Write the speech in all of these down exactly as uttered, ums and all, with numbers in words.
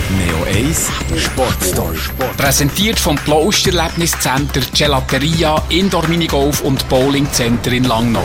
Neo eins Sportstory. Präsentiert vom Plauster-Erlebniscenter Gelateria, Indoor-Minigolf und Bowling-Center in Langnau.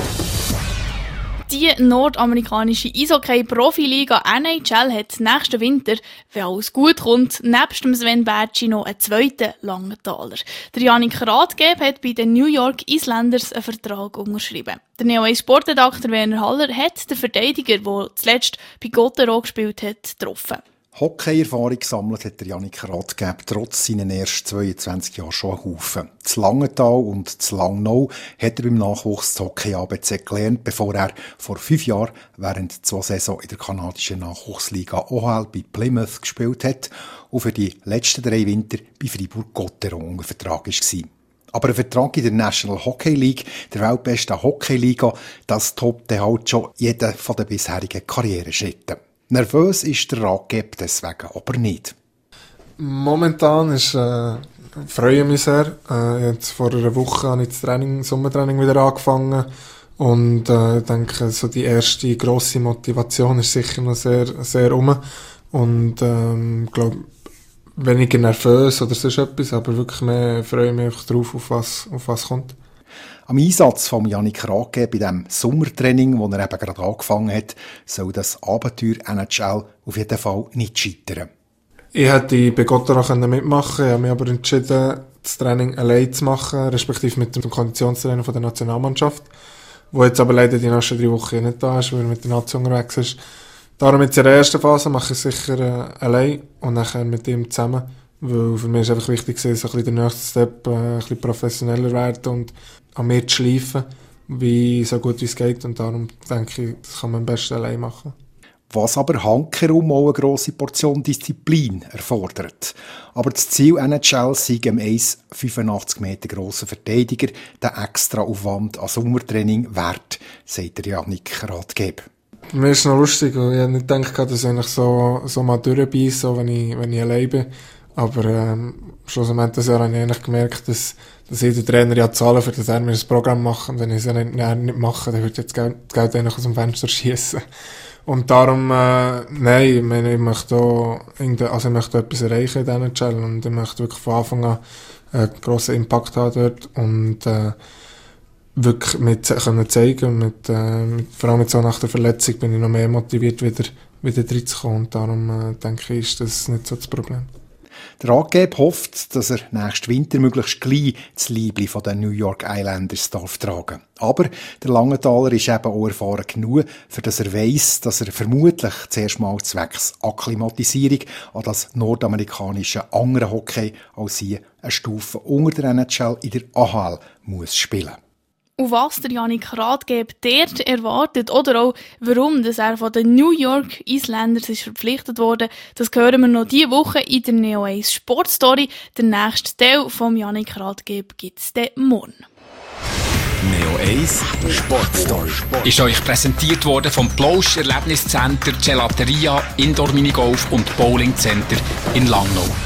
Die nordamerikanische Eishockey-Profiliga N H L hat nächsten Winter, wenn alles gut kommt, nebst dem Sven Bärtschi noch einen zweiten Langenthaler. Der Jannik Rathgeb hat bei den New York Islanders einen Vertrag unterschrieben. Der Neo eins Sportredakteur Werner Haller hat den Verteidiger, der zuletzt bei Gottero gespielt hat, getroffen. Hockey-Erfahrung gesammelt hat der Jannik Rathgeb trotz seinen ersten zweiundzwanzig Jahren schon einen Haufen. Zu Langenthal und zu Langnau hat er beim Nachwuchs das Hockey A B C gelernt, bevor er vor fünf Jahren während zwei Saisons in der kanadischen Nachwuchsliga O H L bei Plymouth gespielt hat und für die letzten drei Winter bei Fribourg-Gotteron unter Vertrag war. Aber ein Vertrag in der National Hockey League, der weltbesten Hockeyliga, das toppte halt schon jeden von den bisherigen Karriereschritten. Nervös ist der Rathgeb deswegen aber nicht. Momentan ist, äh, freue ich mich sehr. Äh, jetzt vor einer Woche habe ich das Training, Sommertraining wieder angefangen. Und äh, ich denke, so die erste grosse Motivation ist sicher noch sehr, sehr rum. Und ähm, ich glaube, weniger nervös oder sonst etwas, aber wirklich mehr freue ich mich drauf, auf was, auf was kommt. Am Einsatz von Jannik Rathgeb bei diesem Sommertraining, das er eben gerade angefangen hat, soll das Abenteuer N H L auf jeden Fall nicht scheitern. Ich hätte bei Gottero mitmachen können, ich habe mich aber entschieden, das Training allein zu machen, respektive mit dem Konditionstrainer von der Nationalmannschaft, wo jetzt aber leider die nächsten drei Wochen nicht da ist, weil er mit der Nation unterwegs ist. Darum jetzt in der ersten Phase mache ich sicher äh, allein und nachher mit ihm zusammen. Weil für mich ist einfach wichtig, so ein bisschen der nächste Step, äh, ein bisschen professioneller werden und an mir zu schleifen, wie, so gut wie es geht. Und darum denke ich, das kann man am besten allein machen. Was aber handkehrum auch eine grosse Portion Disziplin erfordert. Aber das Ziel N H L sei dem eins Komma fünfundachtzig Meter grossen Verteidiger den extra Aufwand an Sommertraining wert, sagt der Jannik Rathgeb. Mir ist es noch lustig, weil ich habe nicht gedacht, dass ich so, so mal durchbeisse, so, wenn ich, wenn ich allein bin. Aber ähm, schlussendlich das Jahr habe ich eigentlich gemerkt, dass, dass ich den Trainer ja zahlen, für das er mir das Programm macht. Und wenn ich es ja nicht, nicht mache, dann würde jetzt das Geld, das Geld eigentlich aus dem Fenster schiessen. Und darum, äh, nein, ich meine, ich möchte auch, also ich möchte etwas erreichen in dieser Challenge und ich möchte wirklich von Anfang an einen grossen Impact haben dort und äh, wirklich mit können zeigen. Mit, äh, mit, vor allem mit so nach der Verletzung bin ich noch mehr motiviert, wieder, wieder reinzukommen. Und darum äh, denke ich, ist das nicht so das Problem. Der Rathgeb hofft, dass er nächsten Winter möglichst gleich das Liebling von den New York Islanders darf tragen. Aber der Langenthaler ist eben auch erfahren genug, für das er weiss, dass er vermutlich zuerst mal zwecks Akklimatisierung an das nordamerikanische andere Hockey als hier eine Stufe unter der N H L in der A H L muss spielen. Und was der Jannik Rathgeb dort erwartet oder auch warum dass er von den New York Islanders ist verpflichtet wurde, das hören wir noch diese Woche in der Neo eins Sportstory. Der nächste Teil von Jannik Rathgeb gibt es dann morgen. Neo eins Sportstory ist euch präsentiert worden vom Plausch Erlebniscenter Gelateria, Indoor Minigolf und Bowling Center in Langnau.